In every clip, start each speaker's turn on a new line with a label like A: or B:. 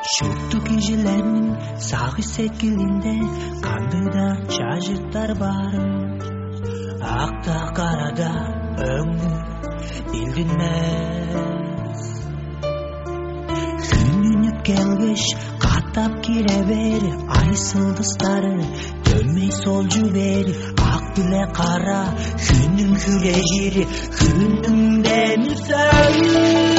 A: Шокту кижилердин сагы секилинде кандайдар жажыттар бар. Акта карада өңү билдинмес. Күнүнүп келгеш каттап кире бер, ай сылдыстары төмөй солжу бер. Ак биле кара күнүн күле жери, күнүңден үсөй.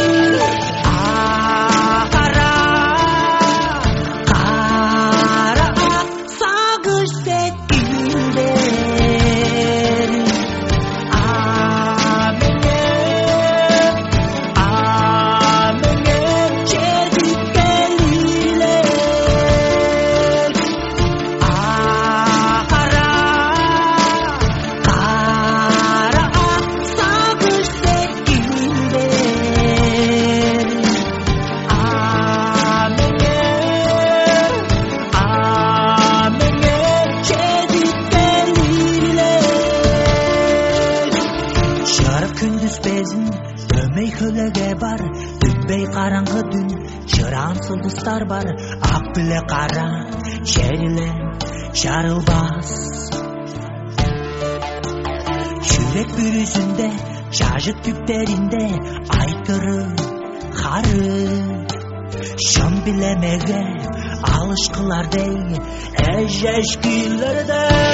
A: Күндүз безин төмөй хөлөгө бар, түнбөй караңгы түн, чыран сылдыстар бар. Ак биле кара жериле жарылбас. Жүрөк бүрүзүндө, жажыт түптеринде айтыры кары. Шон билемеге алышкылардей эжешкилерде.